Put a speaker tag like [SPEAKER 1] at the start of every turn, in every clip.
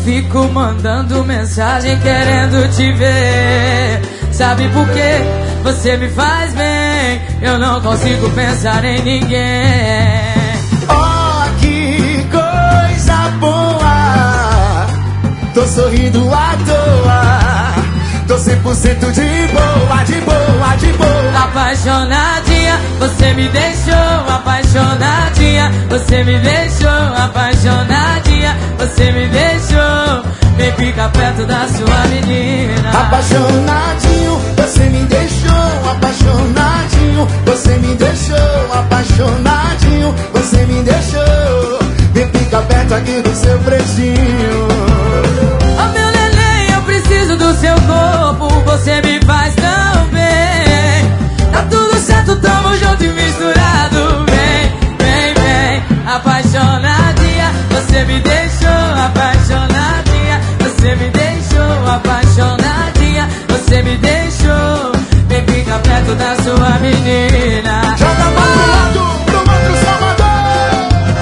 [SPEAKER 1] fico mandando mensagem querendo te ver. Sabe por quê? Você me faz bem. Eu não consigo pensar em ninguém.
[SPEAKER 2] Oh, que coisa boa. Tô sorrindo à toa. Tô 100% de boa, de boa, de boa.
[SPEAKER 1] Apaixonadinha, você me deixou. Apaixonadinha, você me deixou. Apaixonadinha, você me deixou. Vem ficar perto da sua menina.
[SPEAKER 2] Apaixonadinho, você me deixou. Apaixonadinho, você me deixou. Apaixonadinho, você me deixou. Vem ficar perto aqui do seu pretinho.
[SPEAKER 1] Oh, meu neném, eu preciso do seu corpo. Você me faz tão bem. Tá tudo certo, tamo junto e misturado. Vem, vem, vem. Apaixonadinha, você me deixou. Apaixonadinha, você me deixou. Apaixonadinha, você me deixou. Vem ficar perto da sua menina.
[SPEAKER 2] Joga mais pro lado, pro outro Salvador.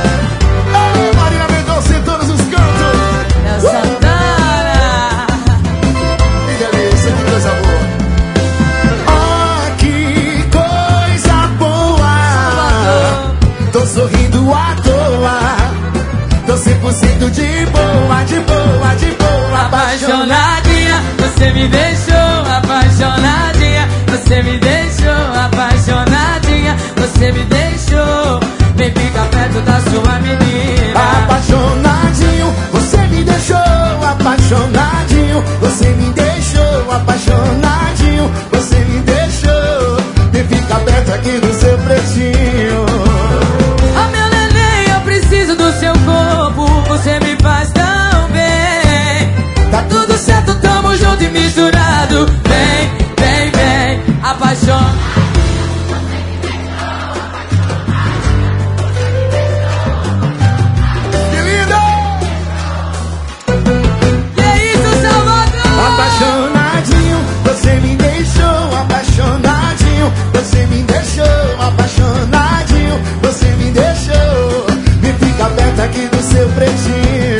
[SPEAKER 2] Ei, Marina Mendonça em todos os cantos.
[SPEAKER 1] É o Santana.
[SPEAKER 2] Que delícia, que coisa boa. Oh, que coisa boa. Tô sorrindo à toa. Tô 100% de boa, de boa, de boa.
[SPEAKER 1] Apaixonadinha, você me deixou. Apaixonadinha, você me deixou. Apaixonadinha, você me deixou. Vem ficar perto da sua menina.
[SPEAKER 2] Apaixonadinho, você me deixou. Apaixonadinho, você me deixou. Apaixonadinho, você me deixou. Vem ficar perto aqui do seu pretinho.
[SPEAKER 1] Oh, meu neném, eu preciso do seu corpo. Você me faz tão bem. Tá tudo certo, tamo junto e misturado. Vem, vem, vem. Apaixonado.
[SPEAKER 2] Que lindo!
[SPEAKER 1] Que isso, Salvador?
[SPEAKER 2] Apaixonadinho, você me deixou. Apaixonadinho, você me deixou. Apaixonadinho, você me deixou. Me fica perto aqui do seu pretinho.